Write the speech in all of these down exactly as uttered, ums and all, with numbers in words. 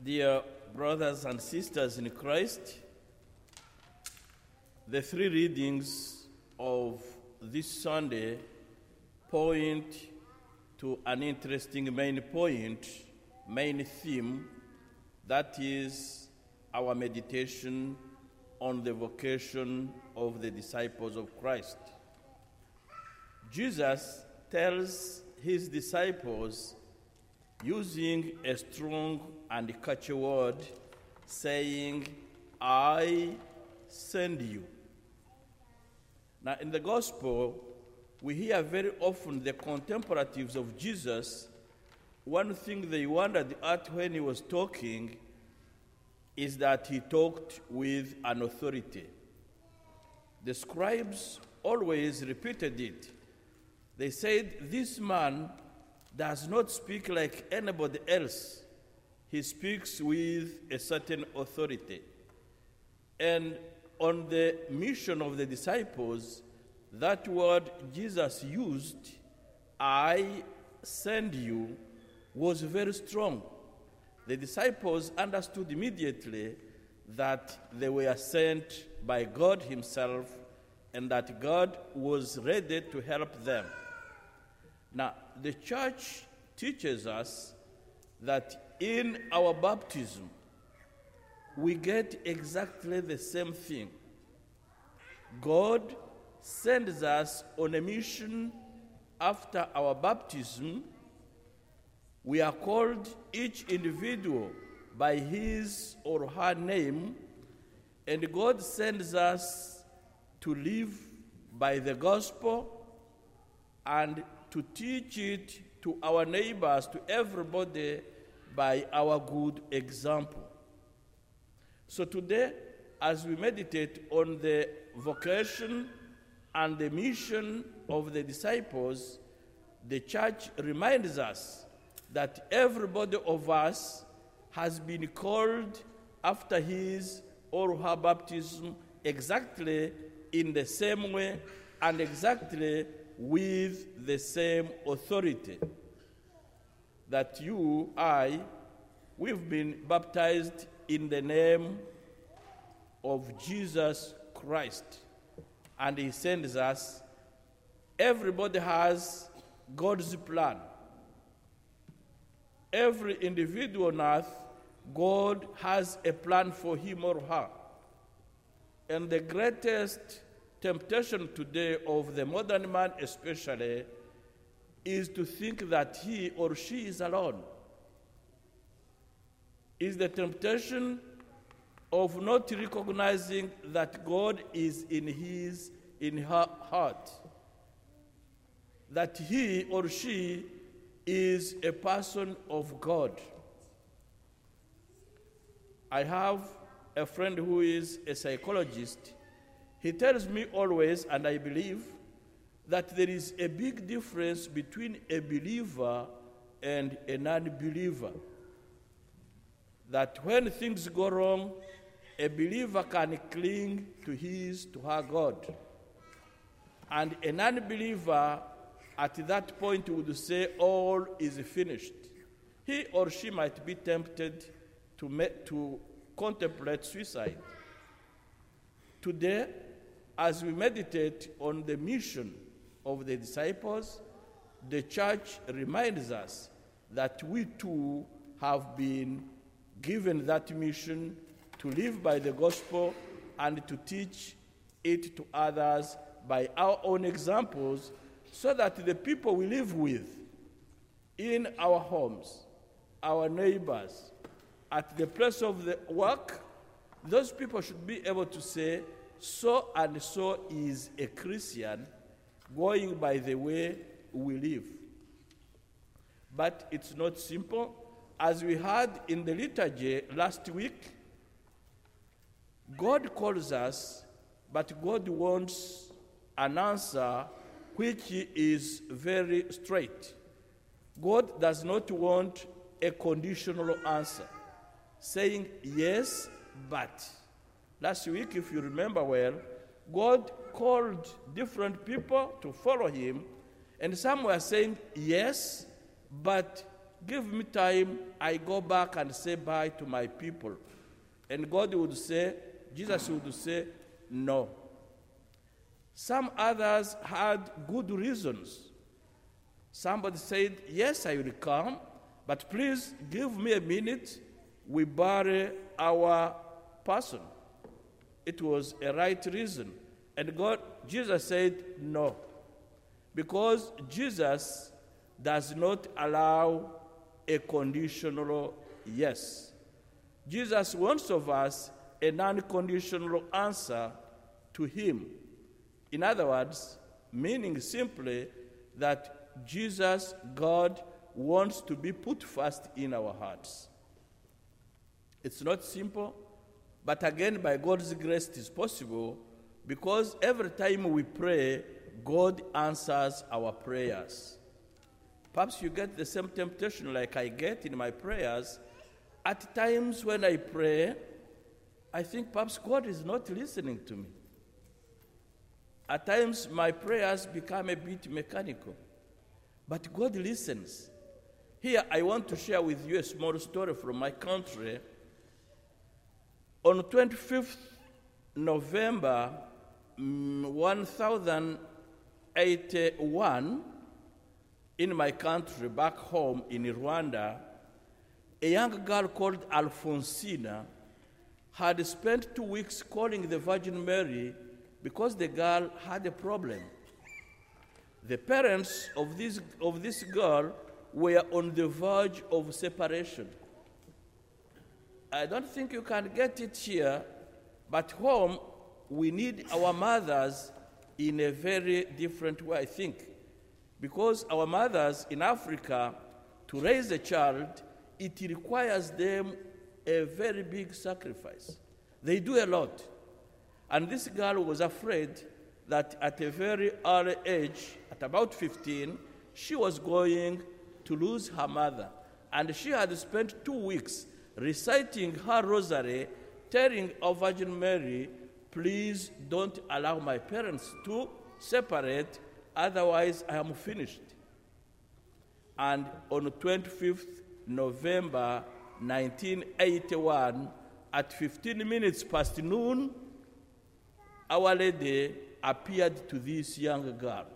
Dear brothers and sisters in Christ, the three readings of this Sunday point to an interesting main point, main theme, that is our meditation on the vocation of the disciples of Christ. Jesus tells his disciples, using a strong and catchy word, saying, I send you. Now, in the gospel, we hear very often the contemporatives of Jesus, one thing they wondered at when he was talking is that he talked with an authority. The scribes always repeated it. They said, this man does not speak like anybody else. He speaks with a certain authority. And on the mission of the disciples, that word Jesus used, I send you, was very strong. The disciples understood immediately that they were sent by God himself and that God was ready to help them. Now, the church teaches us that in our baptism, we get exactly the same thing. God sends us on a mission after our baptism. We are called each individual by his or her name, and God sends us to live by the gospel and to teach it to our neighbors, to everybody, by our good example. So today, as we meditate on the vocation and the mission of the disciples, the church reminds us that everybody of us has been called after his or her baptism exactly in the same way and exactly with the same authority. That you, I, we've been baptized in the name of Jesus Christ, and he sends us. Everybody has God's plan. Every individual on earth, God has a plan for him or her. And the greatest temptation today of the modern man especially is to think that he or she is alone. Is the temptation of not recognizing that God is in his, in her heart. That he or she is a person of God. I have a friend who is a psychologist. He tells me always, and I believe, that there is a big difference between a believer and a non-believer. That when things go wrong, a believer can cling to his, to her God. And a non-believer at that point would say all is finished. He or she might be tempted to, me- to contemplate suicide. Today, as we meditate on the mission of the disciples, the church reminds us that we too have been given that mission to live by the gospel and to teach it to others by our own examples, so that the people we live with in our homes, our neighbors, at the place of the work, those people should be able to say, so and so is a Christian going by the way we live. But it's not simple. As we heard in the liturgy last week, God calls us, but God wants an answer which is very straight. God does not want a conditional answer, saying yes, but. Last week, if you remember well, God called different people to follow him, and some were saying yes, but give me time, I go back and say bye to my people. And God would say, Jesus would say, no. Some others had good reasons. Somebody said, yes, I will come, but please give me a minute. We bury our person. It was a right reason. And God, Jesus said, no. Because Jesus does not allow a conditional yes. Jesus wants of us a non-conditional answer to him. In other words, meaning simply that Jesus, God, wants to be put first in our hearts. It's not simple, but again, by God's grace, it is possible, because every time we pray, God answers our prayers. Perhaps you get the same temptation like I get in my prayers. At times when I pray, I think perhaps God is not listening to me. At times my prayers become a bit mechanical, but God listens. Here I want to share with you a small story from my country. On twenty-fifth November one thousand eighty-one, in my country, back home in Rwanda, a young girl called Alfonsina had spent two weeks calling the Virgin Mary because the girl had a problem. The parents of this, of this girl were on the verge of separation. I don't think you can get it here, but home, we need our mothers in a very different way, I think. Because our mothers in Africa, to raise a child, it requires them a very big sacrifice. They do a lot. And this girl was afraid that at a very early age, at about fifteen, she was going to lose her mother. And she had spent two weeks reciting her rosary, telling our Virgin Mary, please don't allow my parents to separate, otherwise I am finished. And on twenty-fifth November nineteen eighty-one, at fifteen minutes past noon, Our Lady appeared to this young girl.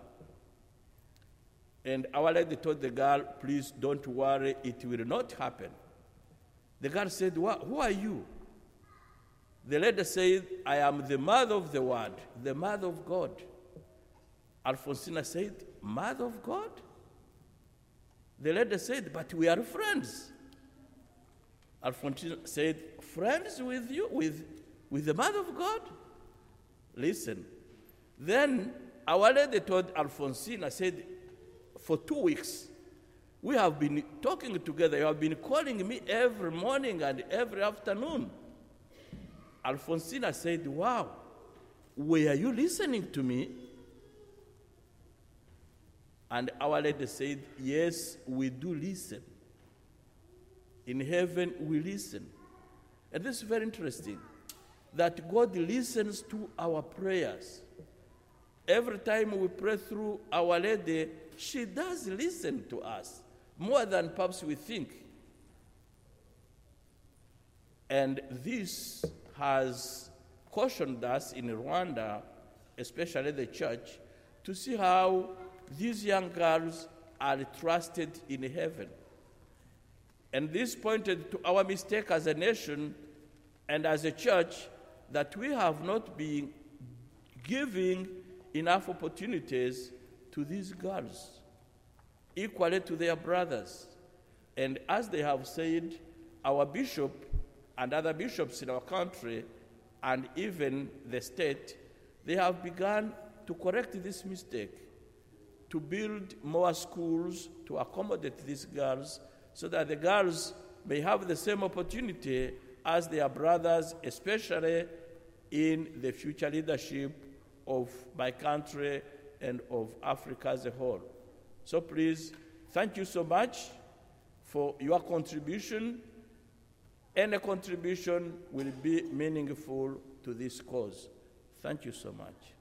And Our Lady told the girl, please don't worry, it will not happen. The girl said, who are you? The lady said, I am the mother of the Word, the mother of God. Alfonsina said, mother of God? The lady said, but we are friends. Alfonsina said, friends with you, with, with the mother of God? Listen. Then Our Lady told Alfonsina, said, for two weeks, we have been talking together. You have been calling me every morning and every afternoon. Alfonsina said, wow, were you listening to me? And Our Lady said, yes, we do listen. In heaven, we listen. And this is very interesting, that God listens to our prayers. Every time we pray through Our Lady, she does listen to us, more than perhaps we think. And this has cautioned us in Rwanda, especially the church, to see how these young girls are trusted in heaven. And this pointed to our mistake as a nation and as a church, that we have not been giving enough opportunities to these girls, equally to their brothers. And as they have said, our bishop and other bishops in our country, and even the state, they have begun to correct this mistake, to build more schools to accommodate these girls, so that the girls may have the same opportunity as their brothers, especially in the future leadership of my country and of Africa as a whole. So please, thank you so much for your contribution. Any contribution will be meaningful to this cause. Thank you so much.